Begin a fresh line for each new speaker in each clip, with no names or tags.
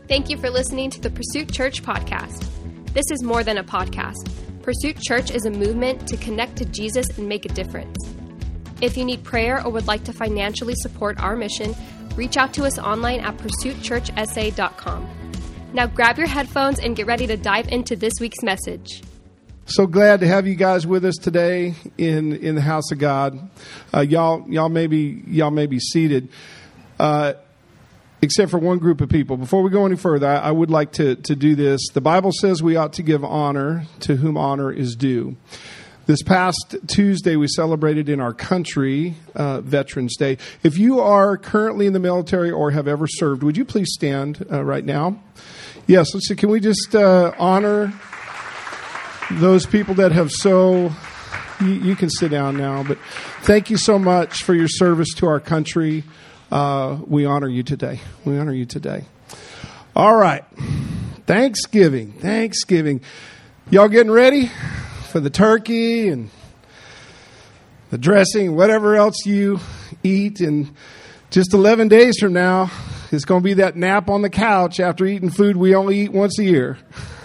Thank you for listening to the Pursuit Church podcast. This is more than a podcast. Pursuit Church is a movement to connect to Jesus and make a difference. If you need prayer or would like to financially support our mission, reach out to us online at pursuitchurchsa.com. Now grab your headphones and get ready to dive into this week's message.
So glad to have you guys with us today in the house of God. Y'all may be seated, except for one group of people. Before we go any further, I would like to do this. The Bible says we ought to give honor to whom honor is due. This past Tuesday, we celebrated in our country Veterans Day. If you are currently in the military or have ever served, would you please stand right now? Yes, let's see. Can we just honor those people that have you can sit down now, but thank you so much for your service to our country. We honor you today. We honor you today. All right. Thanksgiving. Y'all getting ready for the turkey and the dressing, whatever else you eat? And just 11 days from now, it's going to be that nap on the couch after eating food we only eat once a year.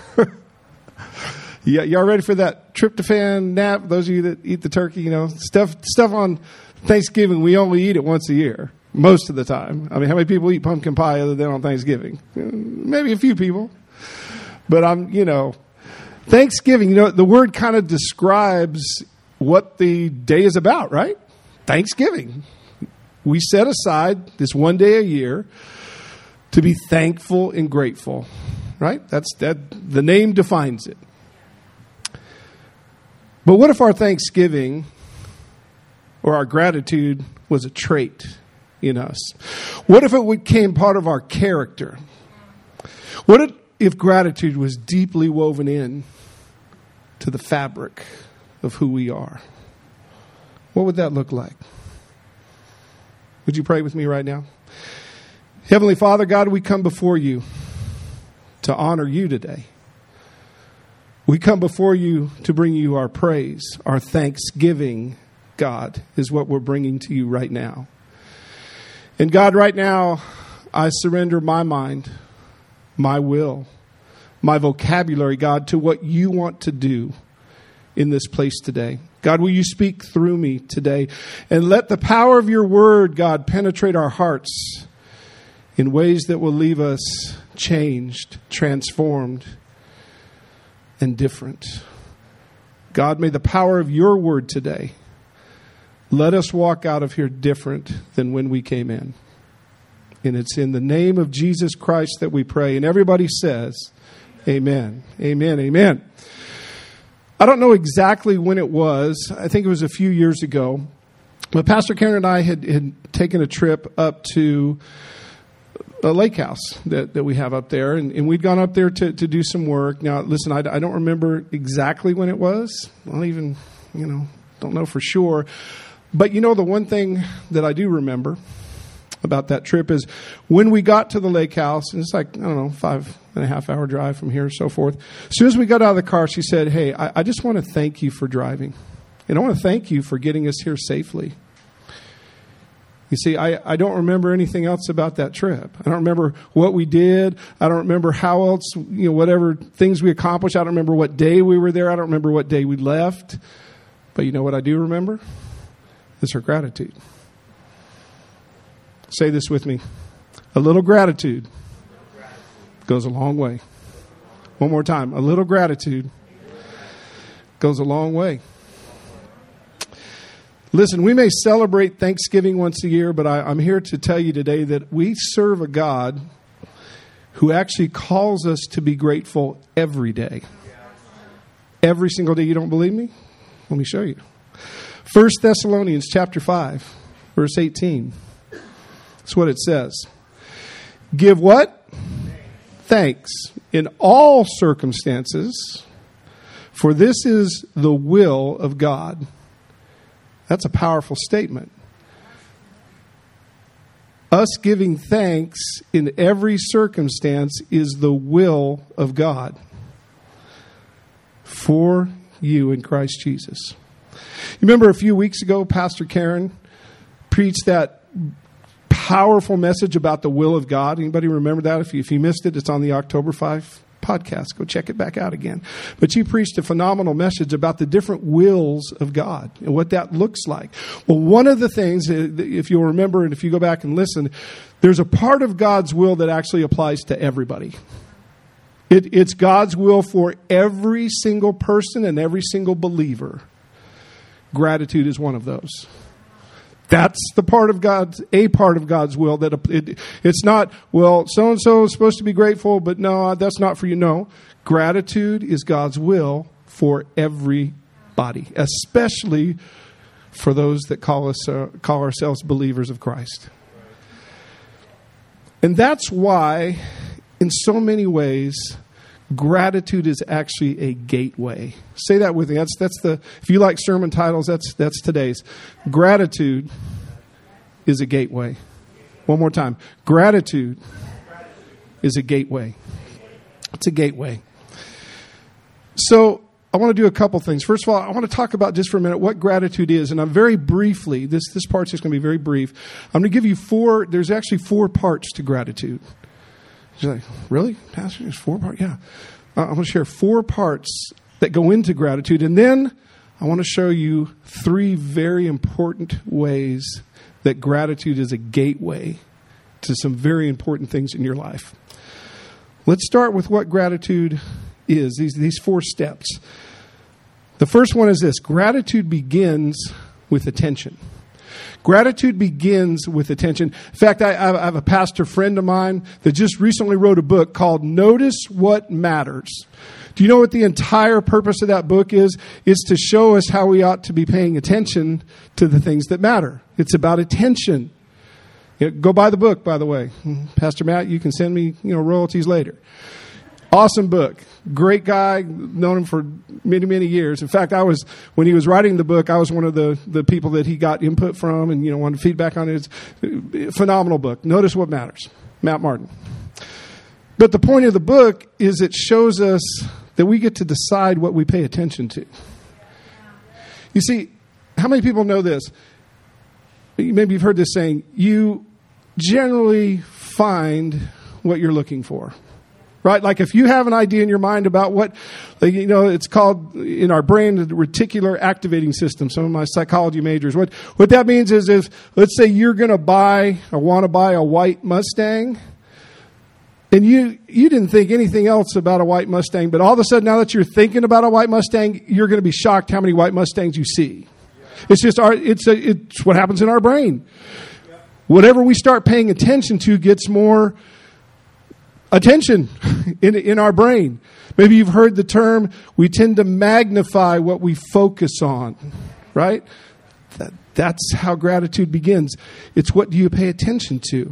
Yeah, y'all ready for that tryptophan nap? Those of you that eat the turkey, stuff on Thanksgiving, we only eat it once a year, most of the time. I mean, how many people eat pumpkin pie other than on Thanksgiving? Maybe a few people. But Thanksgiving, the word kind of describes what the day is about, right? Thanksgiving. We set aside this one day a year to be thankful and grateful, right? The name defines it. But what if our thanksgiving or our gratitude was a trait in us? What if it became part of our character? What if gratitude was deeply woven in to the fabric of who we are? What would that look like? Would you pray with me right now? Heavenly Father, God, we come before you to honor you today. We come before you to bring you our praise, our thanksgiving, God, is what we're bringing to you right now. And God, right now, I surrender my mind, my will, my vocabulary, God, to what you want to do in this place today. God, will you speak through me today? And let the power of your word, God, penetrate our hearts in ways that will leave us changed, transformed, and different. God, may the power of your word today let us walk out of here different than when we came in. And it's in the name of Jesus Christ that we pray. And everybody says, amen, amen, amen. I don't know exactly when it was. I think it was a few years ago. But Pastor Karen and I had taken a trip up to a lake house that we have up there. And we'd gone up there to do some work. Now, listen, I don't remember exactly when it was. I don't even, don't know for sure. But the one thing that I do remember about that trip is when we got to the lake house, and it's like, 5.5 hour drive from here, so forth. As soon as we got out of the car, she said, hey, I just want to thank you for driving. And I want to thank you for getting us here safely. You see, I don't remember anything else about that trip. I don't remember what we did. I don't remember how else, whatever things we accomplished. I don't remember what day we were there. I don't remember what day we left. But you know what I do remember? It's her gratitude. Say this with me. A little gratitude goes a long way. One more time. A little gratitude goes a long way. Listen, we may celebrate Thanksgiving once a year, but I'm here to tell you today that we serve a God who actually calls us to be grateful every day. Every single day. You don't believe me? Let me show you. 1 Thessalonians chapter 5, verse 18. That's what it says. Give what? Thanks in all circumstances, for this is the will of God. That's a powerful statement. Us giving thanks in every circumstance is the will of God for you in Christ Jesus. You remember a few weeks ago, Pastor Karen preached that powerful message about the will of God. Anybody remember that? If you missed it, it's on the October 5 podcast. Go check it back out again. But she preached a phenomenal message about the different wills of God and what that looks like. Well, one of the things, if you'll remember and if you go back and listen, there's a part of God's will that actually applies to everybody. It's God's will for every single person and every single believer. Gratitude is one of those. That's a part of God's will that it's not, well, so-and-so is supposed to be grateful, but no, that's not for you. No, gratitude is God's will for everybody, especially for those that call ourselves believers of Christ. And that's why, in so many ways, gratitude is actually a gateway. Say that with me. If you like sermon titles, that's today's. Gratitude is a gateway. One more time. Gratitude is a gateway. It's a gateway. So I want to do a couple things. First of all, I want to talk about just for a minute what gratitude is. And I'm very briefly, this part's just going to be very brief. I'm going to give you there's actually 4 parts to gratitude. You're like, really? Pastor, there's 4 parts? Yeah. I'm going to share 4 parts that go into gratitude. And then I want to show you 3 very important ways that gratitude is a gateway to some very important things in your life. Let's start with what gratitude is, these 4 steps. The first one is this. Gratitude begins with attention. Gratitude begins with attention. In fact, I have a pastor friend of mine that just recently wrote a book called Notice What Matters. Do you know what the entire purpose of that book is? It's to show us how we ought to be paying attention to the things that matter. It's about attention. Go buy the book, by the way. Pastor Matt, you can send me royalties later. Awesome book. Great guy. Known him for many, many years. In fact, when he was writing the book, I was one of the people that he got input from and, wanted feedback on it. It's a phenomenal book. Notice What Matters. Matt Martin. But the point of the book is it shows us that we get to decide what we pay attention to. You see, how many people know this? Maybe you've heard this saying, you generally find what you're looking for. Right? Like if you have an idea in your mind about what, it's called in our brain, the reticular activating system. Some of my psychology majors. What that means is if, let's say you're going to want to buy a white Mustang, and you didn't think anything else about a white Mustang, but all of a sudden now that you're thinking about a white Mustang, you're going to be shocked how many white Mustangs you see. It's just it's what happens in our brain. Whatever we start paying attention to gets more attention in our brain. Maybe you've heard the term, we tend to magnify what we focus on, right? That's how gratitude begins. It's what do you pay attention to?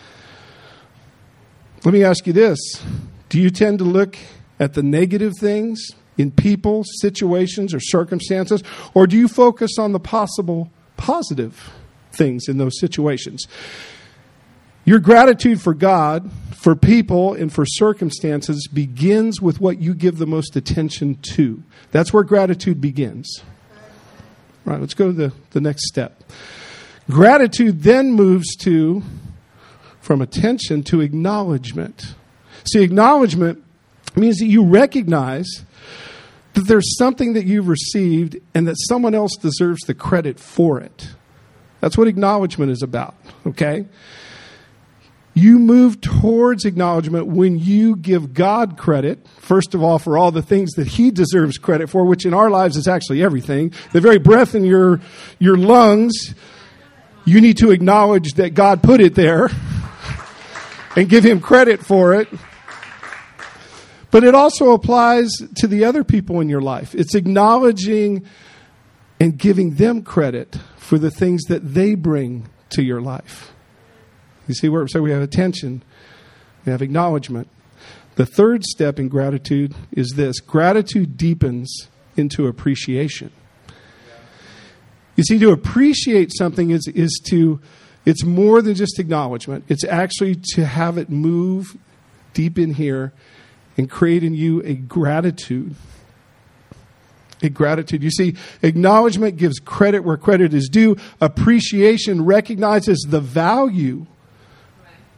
Let me ask you this. Do you tend to look at the negative things in people, situations, or circumstances? Or do you focus on the possible positive things in those situations? Your gratitude for God, for people, and for circumstances begins with what you give the most attention to. That's where gratitude begins. All right, let's go to the next step. Gratitude then moves from attention to acknowledgement. See, acknowledgement means that you recognize that there's something that you've received and that someone else deserves the credit for it. That's what acknowledgement is about, okay? You move towards acknowledgement when you give God credit, first of all, for all the things that He deserves credit for, which in our lives is actually everything. The very breath in your lungs, you need to acknowledge that God put it there and give Him credit for it. But it also applies to the other people in your life. It's acknowledging and giving them credit for the things that they bring to your life. You see where so we have attention, we have acknowledgement. The third step in gratitude is this. Gratitude deepens into appreciation. You see, to appreciate something it's more than just acknowledgement. It's actually to have it move deep in here and create in you a gratitude. A gratitude. You see, acknowledgement gives credit where credit is due. Appreciation recognizes the value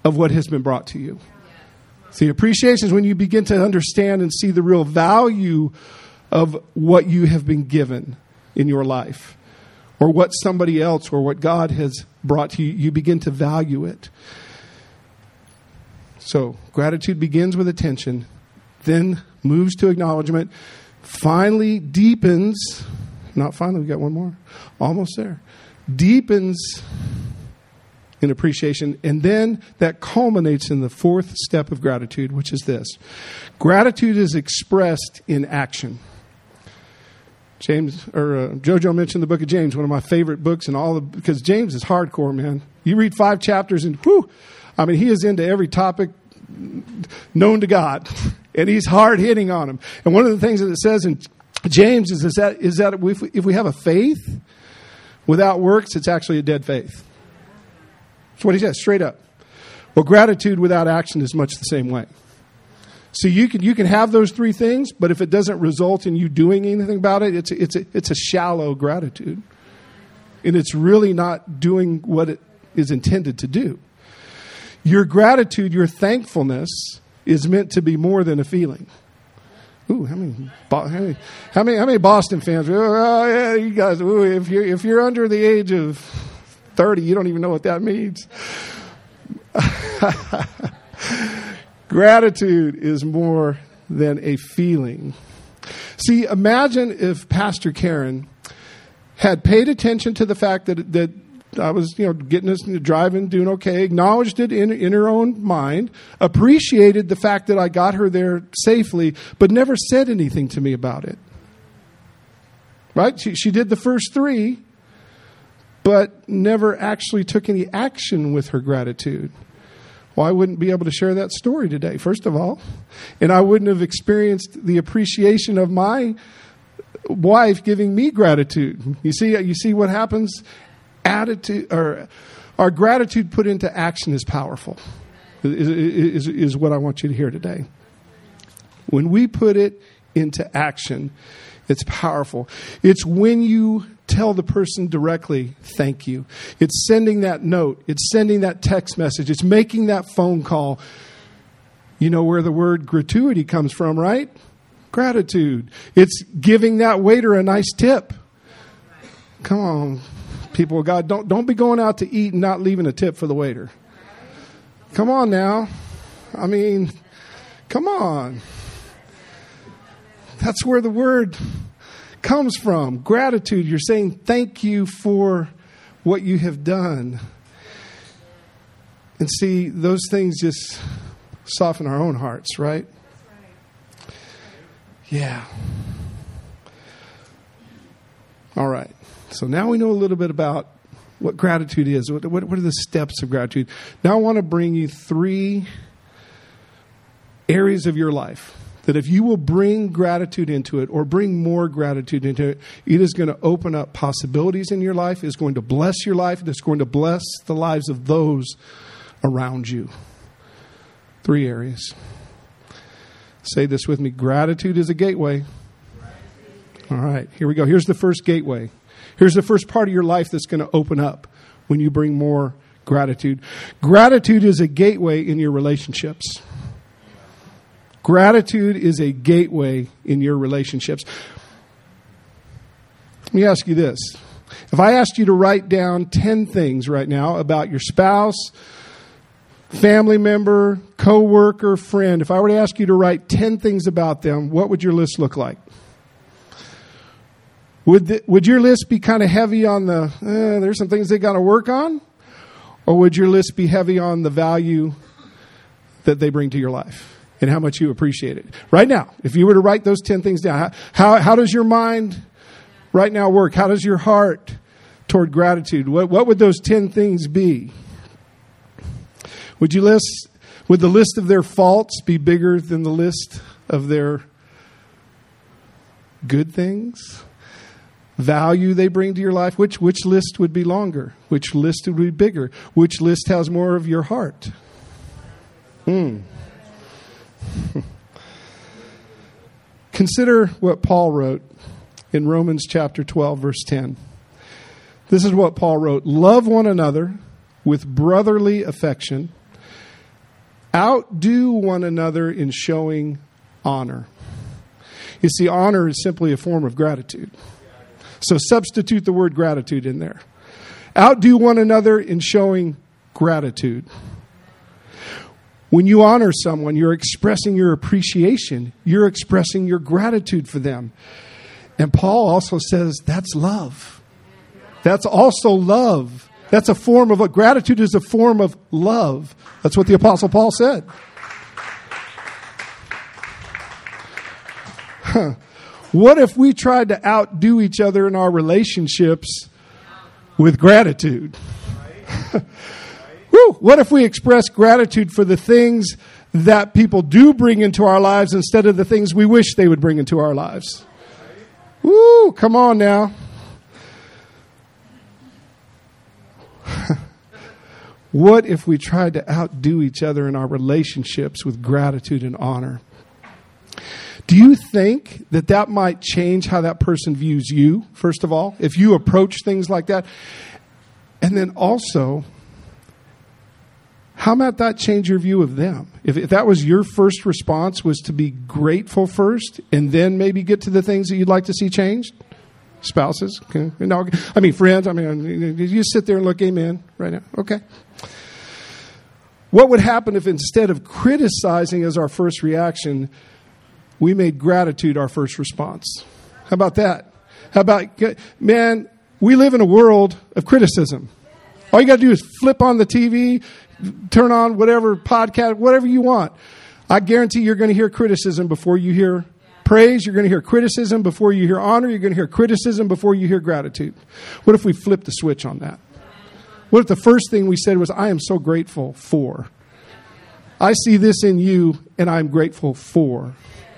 of what has been brought to you. See, appreciation is when you begin to understand and see the real value of what you have been given in your life, or what somebody else or what God has brought to you. You begin to value it. So gratitude begins with attention, then moves to acknowledgement, finally deepens. Not finally, we got one more. Almost there. Deepens in appreciation, and then that culminates in the fourth step of gratitude, which is this. Gratitude is expressed in action. Jojo mentioned the book of James, one of my favorite books, because James is hardcore, man. You read 5 chapters and he is into every topic known to God, and he's hard hitting on them. And one of the things that it says in James is that if we have a faith without works, it's actually a dead faith. That's what he says, straight up. Well, gratitude without action is much the same way. So you can have those 3 things, but if it doesn't result in you doing anything about it, it's a shallow gratitude. And it's really not doing what it is intended to do. Your gratitude, your thankfulness is meant to be more than a feeling. Ooh, how many Boston fans? Oh, yeah, you guys. Ooh, if you're under the age of 30, you don't even know what that means. Gratitude is more than a feeling. See, imagine if Pastor Karen had paid attention to the fact that I was, getting us driving, doing okay, acknowledged it in her own mind, appreciated the fact that I got her there safely, but never said anything to me about it. Right? She did the first 3, but never actually took any action with her gratitude. Well, I wouldn't be able to share that story today, first of all. And I wouldn't have experienced the appreciation of my wife giving me gratitude. You see what happens? Attitude, or our gratitude put into action is powerful, is what I want you to hear today. When we put it into action, it's powerful. It's when you tell the person directly, thank you. It's sending that note. It's sending that text message. It's making that phone call. You know where the word gratuity comes from, right? Gratitude. It's giving that waiter a nice tip. Come on, people of God. Don't be going out to eat and not leaving a tip for the waiter. Come on now. Come on. That's where the word comes from. Gratitude. You're saying thank you for what you have done. And see, those things just soften our own hearts, right? Yeah. All right. So now we know a little bit about what gratitude is. What are the steps of gratitude? Now I want to bring you 3 areas of your life that if you will bring gratitude into it, or bring more gratitude into it, it is going to open up possibilities in your life. It's going to bless your life. It's going to bless the lives of those around you. 3 areas. Say this with me. Gratitude is a gateway. All right, here we go. Here's the first gateway. Here's the first part of your life that's going to open up when you bring more gratitude. Gratitude is a gateway in your relationships. Gratitude is a gateway in your relationships. Let me ask you this. If I asked you to write down 10 things right now about your spouse, family member, co-worker, friend, if I were to ask you to write 10 things about them, what would your list look like? Would your list be kind of heavy on there's some things they got to work on? Or would your list be heavy on the value that they bring to your life and how much you appreciate it? Right now, if you were to write those 10 things down, how does your mind right now work? How does your heart toward gratitude? What would those 10 things be? Would the list of their faults be bigger than the list of their good things? Value they bring to your life? Which list would be longer? Which list would be bigger? Which list has more of your heart? Consider what Paul wrote in Romans chapter 12, verse 10. This is what Paul wrote. Love one another with brotherly affection. Outdo one another in showing honor. You see, honor is simply a form of gratitude. So substitute the word gratitude in there. Outdo one another in showing gratitude. When you honor someone, you're expressing your appreciation. You're expressing your gratitude for them. And Paul also says that's love. That's also love. That's a form of gratitude is a form of love. That's what the Apostle Paul said. What if we tried to outdo each other in our relationships with gratitude? Woo! What if we express gratitude for the things that people do bring into our lives instead of the things we wish they would bring into our lives? Woo! Come on now. What if we tried to outdo each other in our relationships with gratitude and honor? Do you think that might change how that person views you, first of all, if you approach things like that? And then also, how might that change your view of them? If that was your first response, was to be grateful first and then maybe get to the things that you'd like to see changed? Spouses? Okay. No, I mean, friends. I mean, you sit there and look, amen, right now. Okay. What would happen if instead of criticizing as our first reaction, we made gratitude our first response? How about that? How about, man, we live in a world of criticism. All you got to do is flip on the TV, turn on whatever podcast, whatever you want. I guarantee you're going to hear criticism before you hear praise. You're going to hear criticism before you hear honor. You're going to hear criticism before you hear gratitude. What if we flipped the switch on that? What if the first thing we said was, I am so grateful for. I see this in you, and I'm grateful for.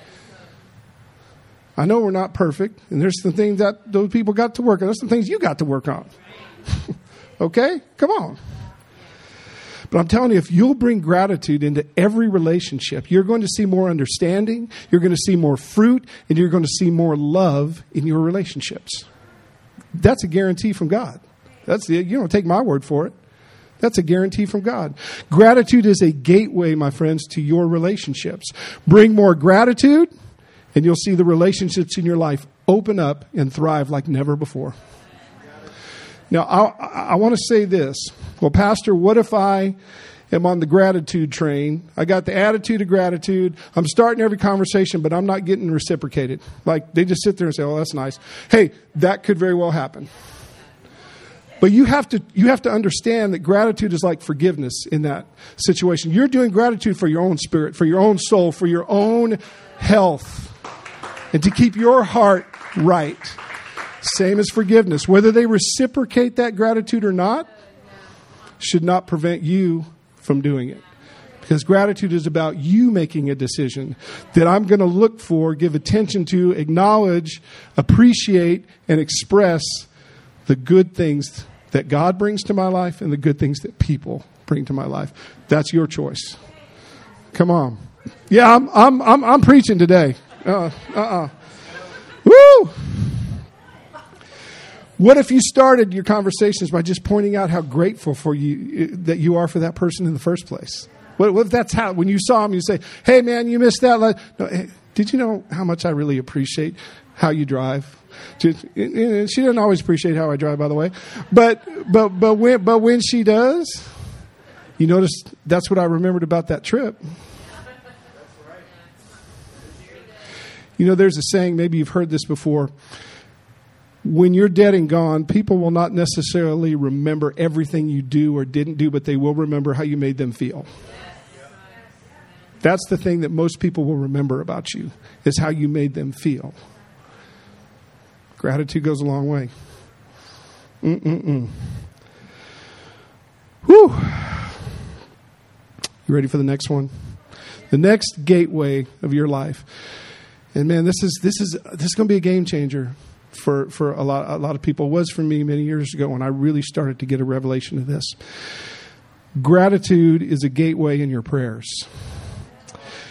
I know we're not perfect, and there's some things that those people got to work on. There's some things you got to work on. Okay? Come on. But I'm telling you, if you'll bring gratitude into every relationship, you're going to see more understanding, you're going to see more fruit, and you're going to see more love in your relationships. That's a guarantee from God. You don't take my word for it. That's a guarantee from God. Gratitude is a gateway, my friends, to your relationships. Bring more gratitude, and you'll see the relationships in your life open up and thrive like never before. Now, I want to say this. Well, Pastor, what if I am on the gratitude train? I got the attitude of gratitude. I'm starting every conversation, but I'm not getting reciprocated. Like, they just sit there and say, oh, that's nice. Hey, that could very well happen. But you have to understand that gratitude is like forgiveness in that situation. You're doing gratitude for your own spirit, for your own soul, for your own health, and to keep your heart right. Same as forgiveness. Whether they reciprocate that gratitude or not should not prevent you from doing it. Because gratitude is about you making a decision that I'm going to look for, give attention to, acknowledge, appreciate, and express the good things that God brings to my life and the good things that people bring to my life. That's your choice. Come on. Yeah, I'm preaching today. Woo! What if you started your conversations by just pointing out how grateful for you that you are for that person in the first place? What if that's how, when you saw him, you say, hey, man, you missed that. No, hey, did you know how much I really appreciate how you drive? She doesn't always appreciate how I drive, by the way. But when she does, you notice that's what I remembered about that trip. You know, there's a saying, maybe you've heard this before. When you're dead and gone, people will not necessarily remember everything you do or didn't do, but they will remember how you made them feel. That's the thing that most people will remember about you, is how you made them feel. Gratitude goes a long way. Whew. You ready for the next one? The next gateway of your life. And man, this is going to be a game changer for a lot of people. It was for me many years ago when I really started to get a revelation of this. Gratitude is a gateway in your prayers.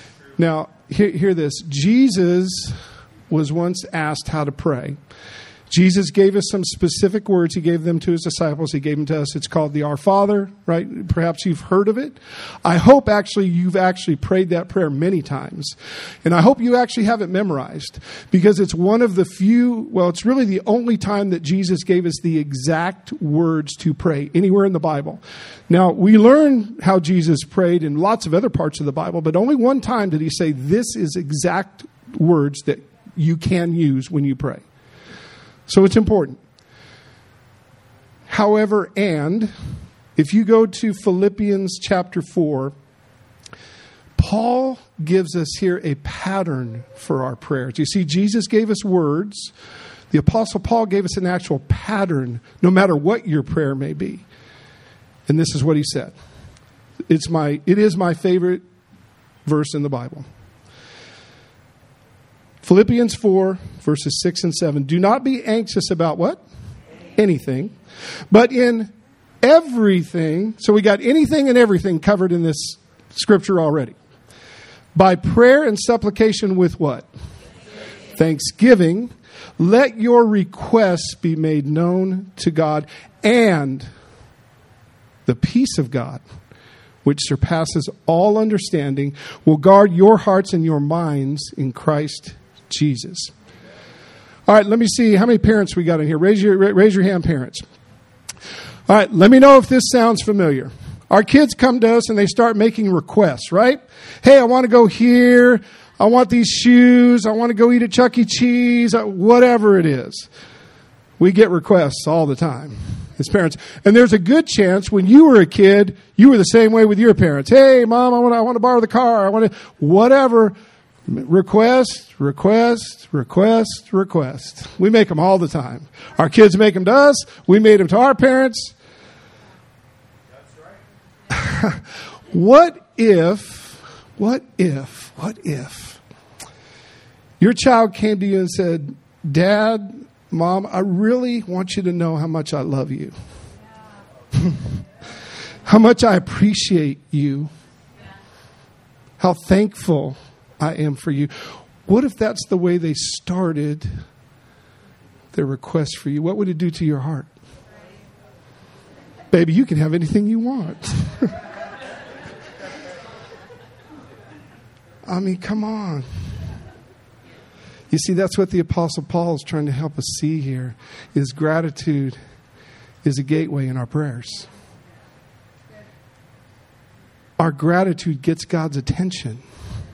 Now, hear this. Jesus was once asked how to pray. Jesus gave us some specific words. He gave them to his disciples. He gave them to us. It's called the Our Father, right? Perhaps you've heard of it. I hope actually you've actually prayed that prayer many times. And I hope you actually have it memorized, because it's one of the few, well, it's really the only time that Jesus gave us the exact words to pray anywhere in the Bible. Now, we learn how Jesus prayed in lots of other parts of the Bible, but only one time did he say this is exact words that you can use when you pray. So it's important. However, and if you go to Philippians chapter 4, Paul gives us here a pattern for our prayers. You see, Jesus gave us words. The Apostle Paul gave us an actual pattern, no matter what your prayer may be. And this is what he said. It is my favorite verse in the Bible. Philippians 4, verses 6 and 7. Do not be anxious about what? Anything. But in everything. So we got anything and everything covered in this scripture already. By prayer and supplication with what? Thanksgiving. Let your requests be made known to God, and the peace of God, which surpasses all understanding, will guard your hearts and your minds in Christ Jesus. All right, let me see how many parents we got in here. Raise your hand, parents. All right, let me know if this sounds familiar. Our kids come to us and they start making requests, right? Hey, I want to go here. I want these shoes. I want to go eat at Chuck E. Cheese. Whatever it is. We get requests all the time as parents. And there's a good chance when you were a kid, you were the same way with your parents. Hey, Mom, I want to borrow the car. I want to, whatever. Request. We make them all the time. Our kids make them to us. We made them to our parents. That's right. What if your child came to you and said, Dad, Mom, I really want you to know how much I love you. How much I appreciate you. How thankful I am for you. What if that's the way they started their request for you? What would it do to your heart? Baby, you can have anything you want. I mean, come on. You see, that's what the Apostle Paul is trying to help us see here, is gratitude is a gateway in our prayers. Our gratitude gets God's attention.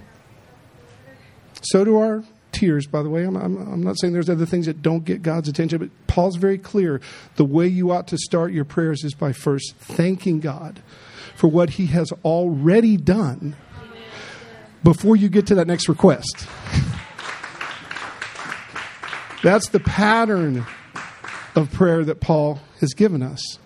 So do our tears, by the way. I'm not saying there's other things that don't get God's attention, but Paul's very clear. The way you ought to start your prayers is by first thanking God for what he has already done before you get to that next request. That's the pattern of prayer that Paul has given us.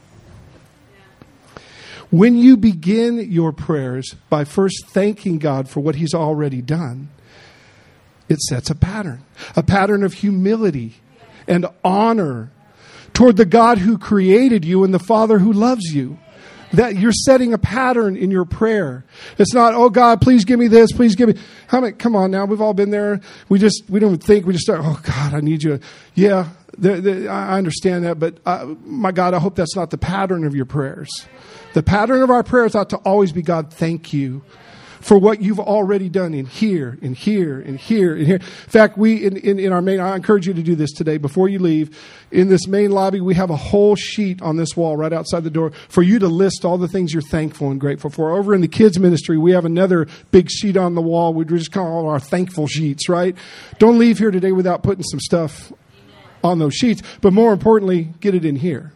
When you begin your prayers by first thanking God for what he's already done, it sets a pattern of humility and honor toward the God who created you and the Father who loves you. That you're setting a pattern in your prayer. It's not, oh God, please give me this, please give me. Come on now, we've all been there. We don't think, we just start, oh God, I need you. Yeah, I understand that, but my God, I hope that's not the pattern of your prayers. The pattern of our prayers ought to always be, God, thank you for what you've already done in here, and here, and here, and here. In fact, we, in our main, I encourage you to do this today before you leave. In this main lobby, we have a whole sheet on this wall right outside the door for you to list all the things you're thankful and grateful for. Over in the kids ministry, we have another big sheet on the wall. We just call it our thankful sheets, right? Don't leave here today without putting some stuff on those sheets. But more importantly, get it in here.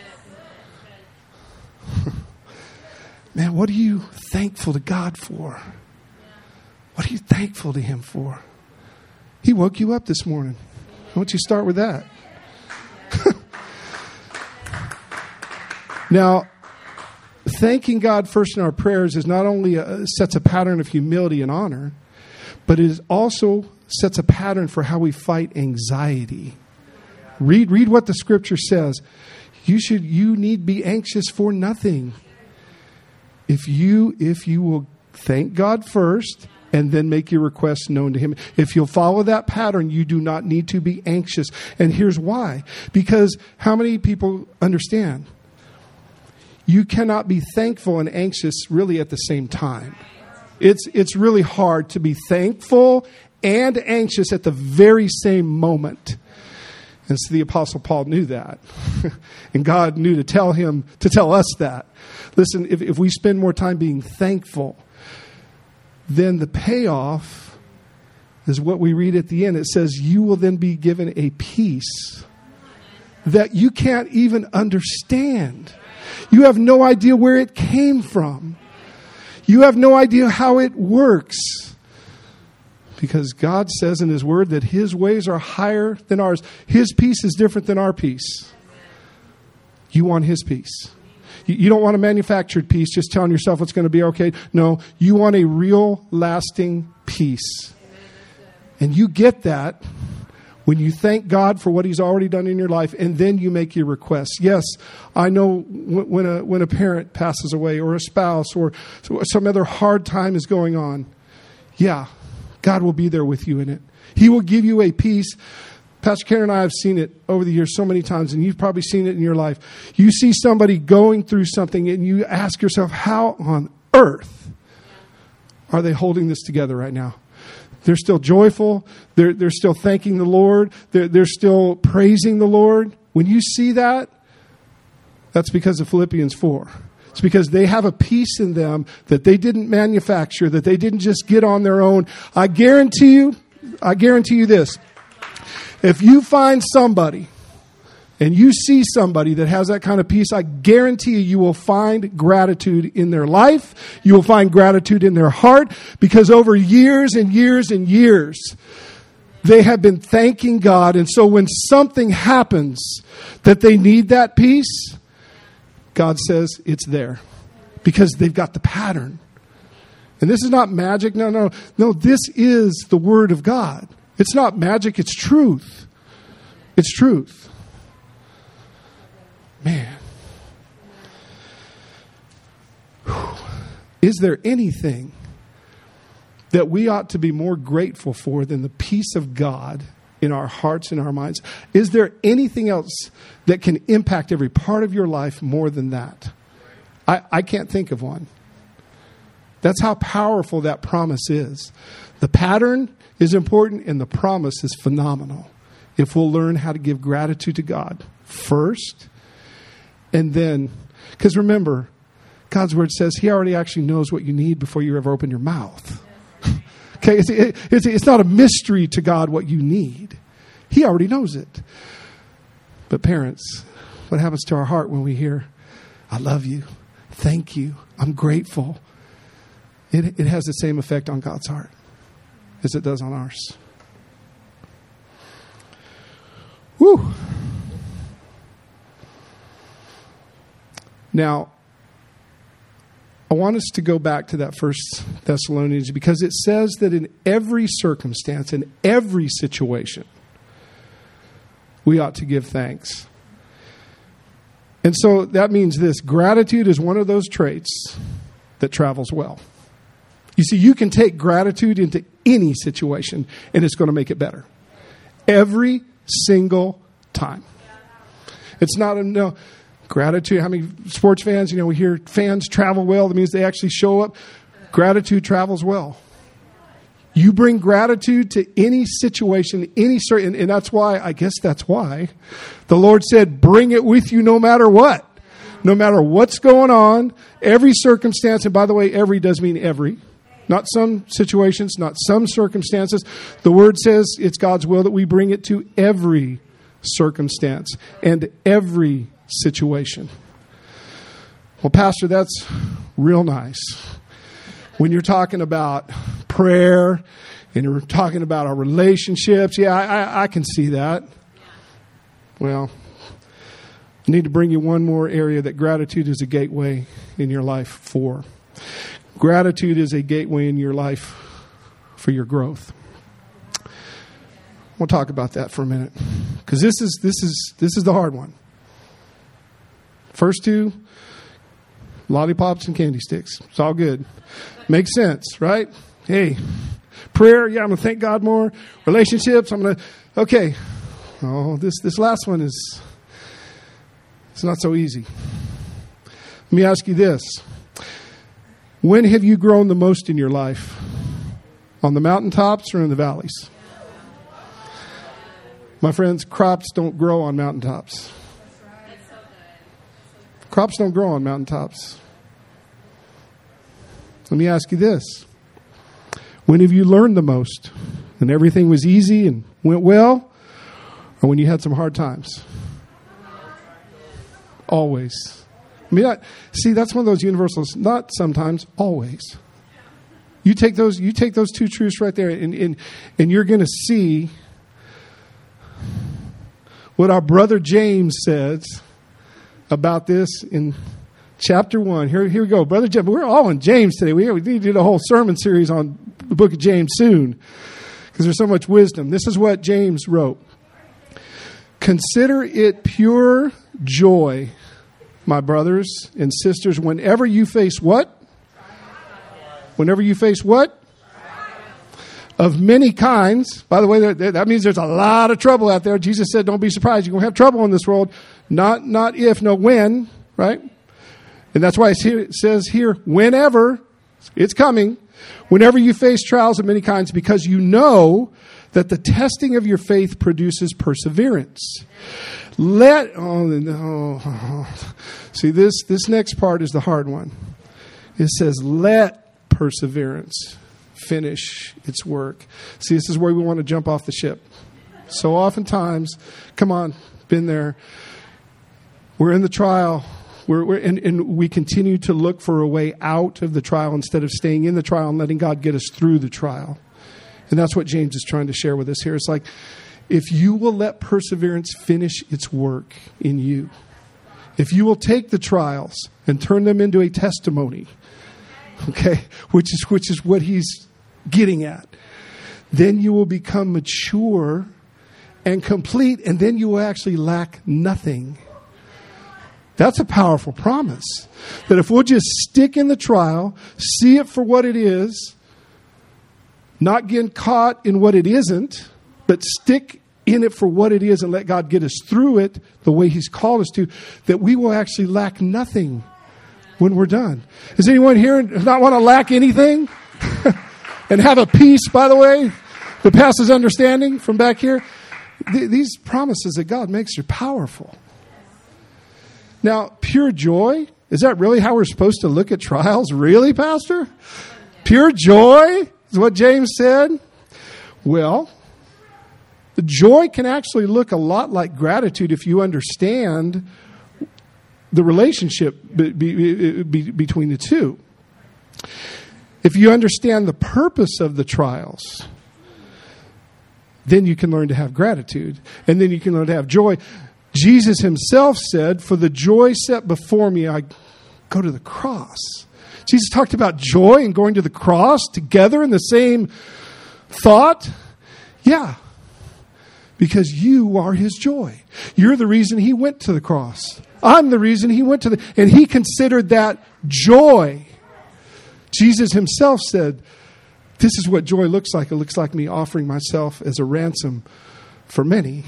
Man, what are you thankful to God for? What are you thankful to him for? He woke you up this morning. Why don't you start with that? Now, thanking God first in our prayers is not only sets a pattern of humility and honor, but it also sets a pattern for how we fight anxiety. Read what the scripture says. You need be anxious for nothing. If you will thank God first and then make your requests known to him. If you'll follow that pattern, you do not need to be anxious. And here's why. Because how many people understand? You cannot be thankful and anxious really at the same time. It's really hard to be thankful and anxious at the very same moment. And so the Apostle Paul knew that. And God knew to tell us that. Listen, if we spend more time being thankful, then the payoff is what we read at the end. It says, you will then be given a peace that you can't even understand. You have no idea where it came from. You have no idea how it works. Because God says in his word that his ways are higher than ours. His peace is different than our peace. You want his peace. You don't want a manufactured peace, just telling yourself it's going to be okay. No, you want a real, lasting peace. And you get that when you thank God for what he's already done in your life, and then you make your requests. Yes, I know when a parent passes away, or a spouse, or some other hard time is going on. Yeah, God will be there with you in it. He will give you a peace. Pastor Karen and I have seen it over the years so many times, and you've probably seen it in your life. You see somebody going through something, and you ask yourself, how on earth are they holding this together right now? They're still joyful. They're still thanking the Lord. They're still praising the Lord. When you see that, that's because of Philippians 4. It's because they have a peace in them that they didn't manufacture, that they didn't just get on their own. I guarantee you this. If you find somebody and you see somebody that has that kind of peace, I guarantee you will find gratitude in their life. You will find gratitude in their heart, because over years and years and years, they have been thanking God. And so when something happens that they need that peace, God says it's there because they've got the pattern. And this is not magic. No. This is the Word of God. It's not magic. It's truth. It's truth. Man. Is there anything that we ought to be more grateful for than the peace of God in our hearts and our minds? Is there anything else that can impact every part of your life more than that? I can't think of one. That's how powerful that promise is. The pattern is important, and the promise is phenomenal. If we'll learn how to give gratitude to God first, and then, because remember, God's word says he already actually knows what you need before you ever open your mouth. Okay, it's not a mystery to God what you need. He already knows it. But parents, what happens to our heart when we hear, I love you, thank you, I'm grateful? It has the same effect on God's heart as it does on ours. Woo. Now, I want us to go back to that 1 Thessalonians, because it says that in every circumstance, in every situation, we ought to give thanks. And so that means this: gratitude is one of those traits that travels well. You see, you can take gratitude into any situation, and it's going to make it better. Every single time. It's not gratitude. How many sports fans, we hear fans travel well. That means they actually show up. Gratitude travels well. You bring gratitude to any situation, and that's why the Lord said, bring it with you no matter what. No matter what's going on, every circumstance, and by the way, every does mean every. Not some situations, not some circumstances. The word says it's God's will that we bring it to every circumstance and every situation. Well, Pastor, that's real nice. When you're talking about prayer and you're talking about our relationships, I can see that. Well, I need to bring you one more area that gratitude is a gateway in your life for. Gratitude is a gateway in your life for your growth. We'll talk about that for a minute, because this is the hard one. First two, lollipops and candy sticks. It's all good. Makes sense, right? Hey, Prayer, yeah, I'm going to thank God more. Relationships, I'm going to, okay. Oh, this last one it's not so easy. Let me ask you this. When have you grown the most in your life? On the mountaintops or in the valleys? My friends, crops don't grow on mountaintops. Crops don't grow on mountaintops. Let me ask you this. When have you learned the most? When everything was easy and went well? Or when you had some hard times? Always. I mean, see, that's one of those universals. Not sometimes, always. You take those two truths right there, and you're going to see what our brother James says about this in chapter 1. Here we go. Brother James, we're all in James today. We need to do a whole sermon series on the book of James soon because there's so much wisdom. This is what James wrote. Consider it pure joy, my brothers and sisters, whenever you face what? Whenever you face what? Of many kinds. By the way, that means there's a lot of trouble out there. Jesus said, don't be surprised. You're going to have trouble in this world. Not if, no when, right? And that's why it says here, whenever, it's coming. Whenever you face trials of many kinds, because you know that the testing of your faith produces perseverance. See, this next part is the hard one. It says, let perseverance finish its work. See, this is where we want to jump off the ship. So oftentimes, come on, been there. We're in the trial. And we continue to look for a way out of the trial instead of staying in the trial and letting God get us through the trial. And that's what James is trying to share with us here. It's like, if you will let perseverance finish its work in you, if you will take the trials and turn them into a testimony, okay, which is what he's getting at, then you will become mature and complete, and then you will actually lack nothing. That's a powerful promise. That if we'll just stick in the trial, see it for what it is, not get caught in what it isn't, but stick in it for what it is and let God get us through it the way He's called us to, that we will actually lack nothing when we're done. Does anyone here not want to lack anything? And have a peace, by the way, that passes understanding from back here? These promises that God makes are powerful. Now, pure joy, is that really how we're supposed to look at trials? Really, Pastor? Pure joy is what James said? Well, the joy can actually look a lot like gratitude if you understand the relationship between the two. If you understand the purpose of the trials, then you can learn to have gratitude. And then you can learn to have joy. Jesus himself said, for the joy set before me, I go to the cross. Jesus talked about joy and going to the cross together in the same thought. Yeah, because you are his joy. You're the reason he went to the cross. I'm the reason he went to and he considered that joy. Jesus himself said, this is what joy looks like. It looks like me offering myself as a ransom for many.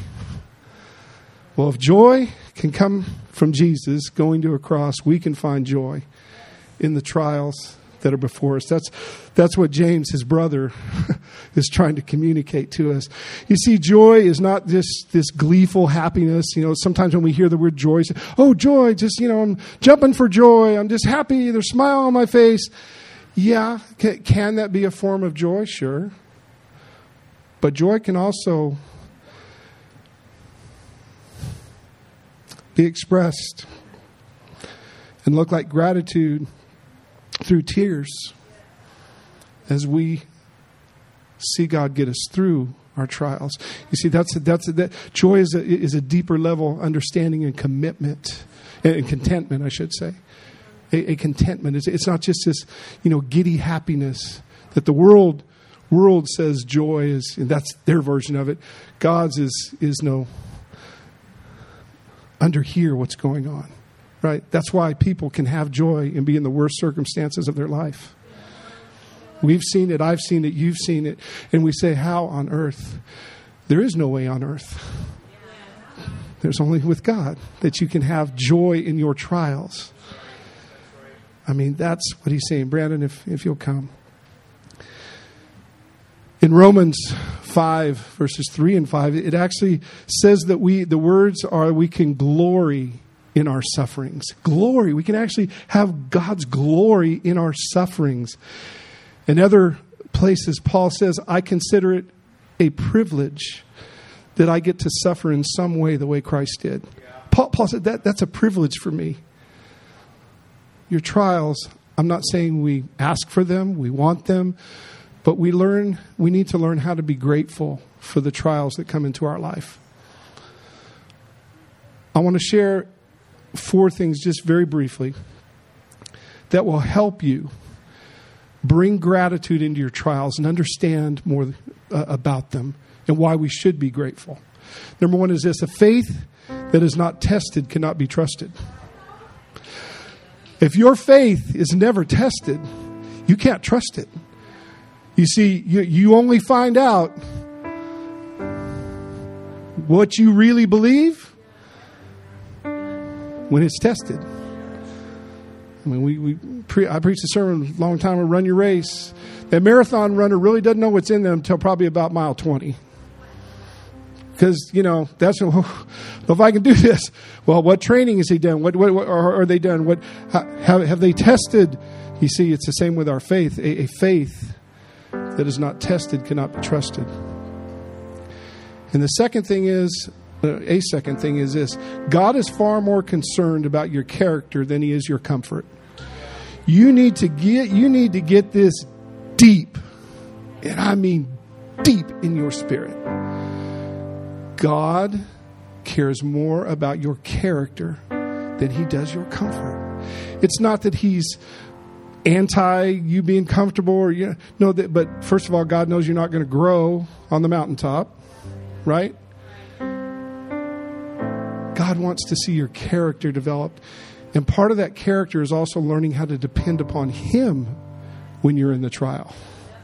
Well, if joy can come from Jesus going to a cross, we can find joy in the trials that are before us. That's what James, his brother, is trying to communicate to us. You see, joy is not just this gleeful happiness. You know, sometimes when we hear the word joy, say, oh, joy, just, I'm jumping for joy. I'm just happy. There's a smile on my face. Yeah, can that be a form of joy? Sure. But joy can also be expressed and look like gratitude through tears as we see God get us through our trials. You see, that joy is a deeper level understanding and commitment and contentment, I should say. A contentment. It's not just this, giddy happiness that the world says joy is, and that's their version of it. God's is no under here what's going on, right? That's why people can have joy and be in the worst circumstances of their life. We've seen it. I've seen it. You've seen it. And we say, how on earth? There is no way on earth. There's only with God that you can have joy in your trials. I mean, that's what he's saying. Brandon, if you'll come. In Romans 5, verses 3 and 5, it actually says that the words are, we can glory in our sufferings. Glory. We can actually have God's glory in our sufferings. In other places, Paul says, I consider it a privilege that I get to suffer in some way the way Christ did. Paul said that's a privilege for me. Your trials, I'm not saying we ask for them, we want them, but we need to learn how to be grateful for the trials that come into our life. I want to share 4 things just very briefly that will help you bring gratitude into your trials and understand more about them and why we should be grateful. Number 1 is this: a faith that is not tested cannot be trusted. If your faith is never tested, you can't trust it. You see, you only find out what you really believe when it's tested. I mean, I preached a sermon a long time ago, Run Your Race. That marathon runner really doesn't know what's in them until probably about mile 20. Because, that's, if I can do this, well, what training has he done? What are they done? Have they tested? You see, it's the same with our faith. A faith that is not tested cannot be trusted. And the second thing is this: God is far more concerned about your character than he is your comfort. You need to get this deep, and I mean deep in your spirit. God cares more about your character than he does your comfort. It's not that he's anti you being comfortable, or but first of all, God knows you're not going to grow on the mountaintop, right? God wants to see your character developed. And part of that character is also learning how to depend upon him when you're in the trial.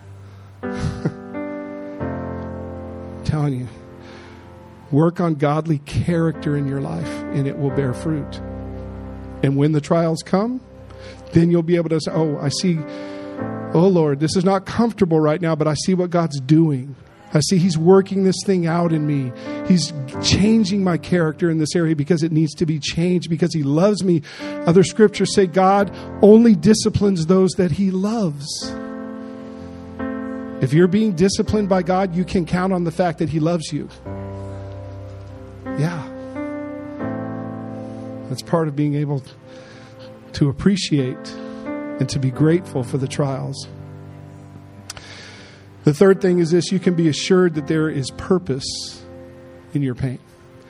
I'm telling you, work on godly character in your life and it will bear fruit. And when the trials come, then you'll be able to say, I see, Lord, this is not comfortable right now, but I see what God's doing. I see he's working this thing out in me. He's changing my character in this area because it needs to be changed, because he loves me. Other scriptures say God only disciplines those that he loves. If you're being disciplined by God, you can count on the fact that he loves you. Yeah. That's part of being able to appreciate and to be grateful for the trials. The third thing is this: you can be assured that there is purpose in your pain.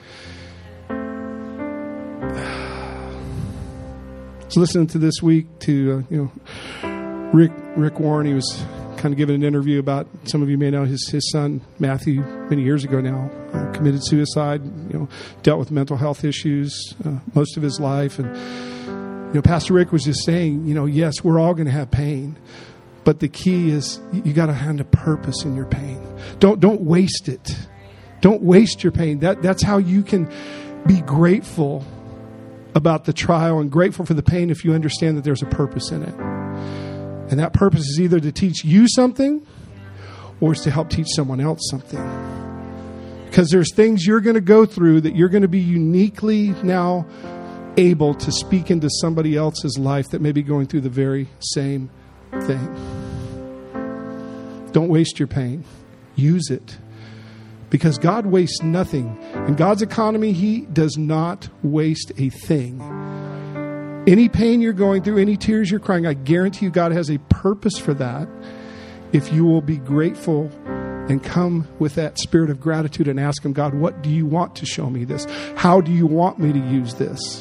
I was listening to this week to Rick Warren. He was kind of giving an interview about, some of you may know his son Matthew, many years ago now, committed suicide. Dealt with mental health issues most of his life, and Pastor Rick was just saying, yes, we're all going to have pain. But the key is you got to find a purpose in your pain. Don't waste it. Don't waste your pain. That's how you can be grateful about the trial and grateful for the pain if you understand that there's a purpose in it. And that purpose is either to teach you something or it's to help teach someone else something. Because there's things you're going to go through that you're going to be uniquely now able to speak into somebody else's life that may be going through the very same thing. Don't waste your pain. Use it. Because God wastes nothing. In God's economy, he does not waste a thing. Any pain you're going through, any tears you're crying, I guarantee you God has a purpose for that. If you will be grateful and come with that spirit of gratitude and ask him, God, what do you want to show me this? How do you want me to use this?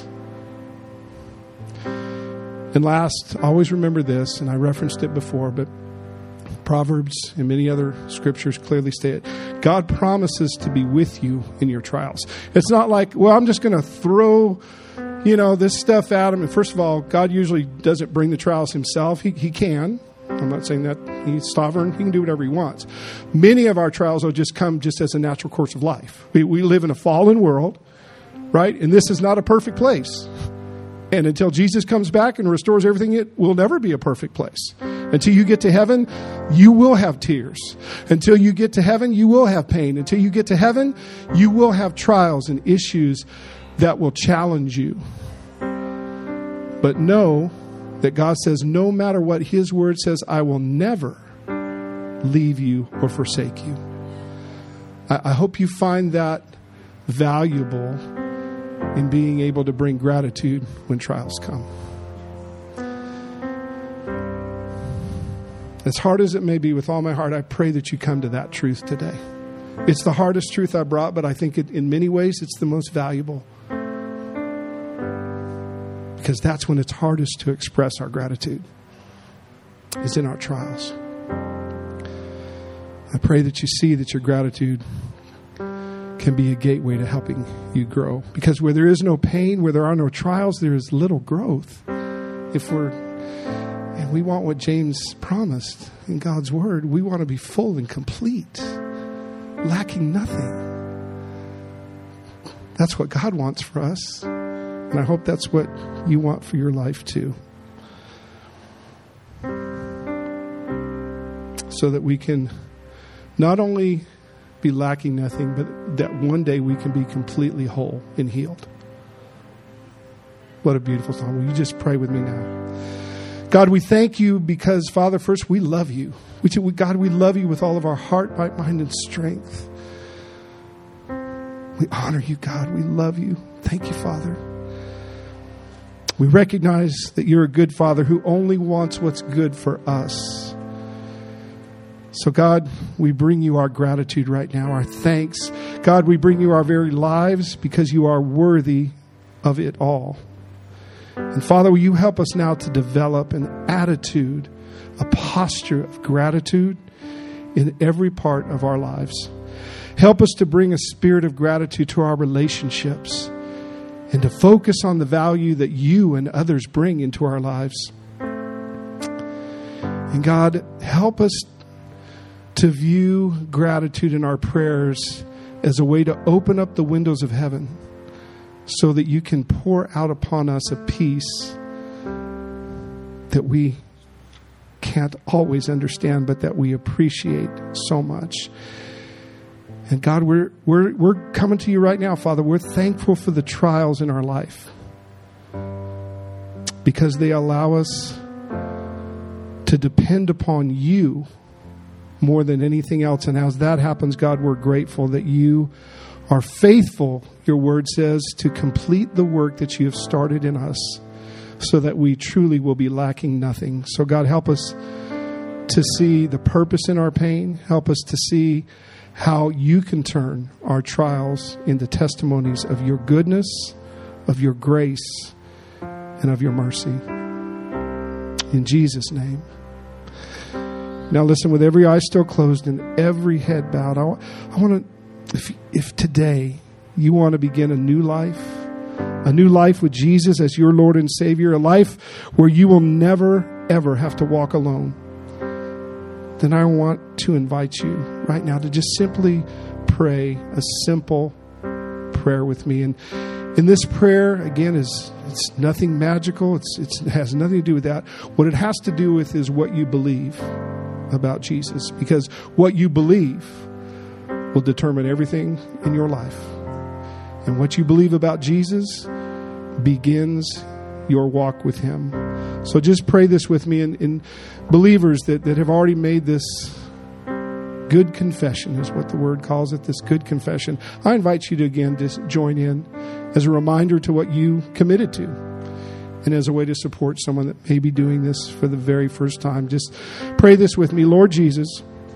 And last, always remember this, and I referenced it before, but Proverbs and many other scriptures clearly state it. God promises to be with you in your trials. It's not like, well, I'm just going to throw, this stuff at him. And first of all, God usually doesn't bring the trials himself. He can, I'm not saying that he's sovereign. He can do whatever he wants. Many of our trials will just come just as a natural course of life. We live in a fallen world, right? And this is not a perfect place. And until Jesus comes back and restores everything, it will never be a perfect place. Until you get to heaven, you will have tears. Until you get to heaven, you will have pain. Until you get to heaven, you will have trials and issues that will challenge you. But know that God says, no matter what His word says, I will never leave you or forsake you. I hope you find that valuable in being able to bring gratitude when trials come. As hard as it may be, with all my heart, I pray that you come to that truth today. It's the hardest truth I brought, but I think in many ways it's the most valuable. Because that's when it's hardest to express our gratitude, is in our trials. I pray that you see that your gratitude can be a gateway to helping you grow. Because where there is no pain, where there are no trials, there is little growth. And we want what James promised in God's word. We want to be full and complete, lacking nothing. That's what God wants for us. And I hope that's what you want for your life too. So that we can not only be lacking nothing, but that one day we can be completely whole and healed. What a beautiful song. Will you just pray with me now? God, we thank you because, Father, first, we love you. God, we love you with all of our heart, might, mind, and strength. We honor you, God. We love you. Thank you, Father. We recognize that you're a good Father who only wants what's good for us. So, God, we bring you our gratitude right now, our thanks. God, we bring you our very lives because you are worthy of it all. And Father, will you help us now to develop an attitude, a posture of gratitude in every part of our lives. Help us to bring a spirit of gratitude to our relationships and to focus on the value that you and others bring into our lives. And God, help us to view gratitude in our prayers as a way to open up the windows of heaven so that you can pour out upon us a peace that we can't always understand, but that we appreciate so much. And God, we're coming to you right now, Father. We're thankful for the trials in our life because they allow us to depend upon you more than anything else. And as that happens, God, we're grateful that you are faithful, your word says, to complete the work that you have started in us so that we truly will be lacking nothing. So God, help us to see the purpose in our pain. Help us to see how you can turn our trials into testimonies of your goodness, of your grace, and of your mercy. In Jesus' name. Now listen, with every eye still closed and every head bowed, I want to, if today you want to begin a new life with Jesus as your Lord and Savior, a life where you will never, ever have to walk alone, then I want to invite you right now to just simply pray a simple prayer with me. And in this prayer, again, it's nothing magical. It has nothing to do with that. What it has to do with is what you believe about Jesus, because what you believe will determine everything in your life. And what you believe about Jesus begins your walk with Him. So just pray this with me. And believers that have already made this good confession, is what the word calls it, this good confession, I invite you to again just join in as a reminder to what you committed to. And as a way to support someone that may be doing this for the very first time, just pray this with me. Lord Jesus,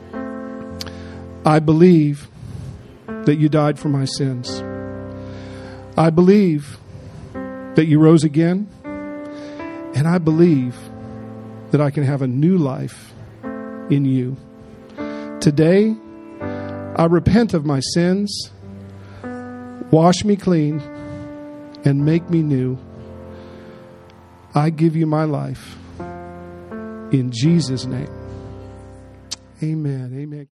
I believe that you died for my sins. I believe that you rose again. And I believe that I can have a new life in you. Today, I repent of my sins. Wash me clean and make me new. I give you my life. In Jesus' name. Amen. Amen.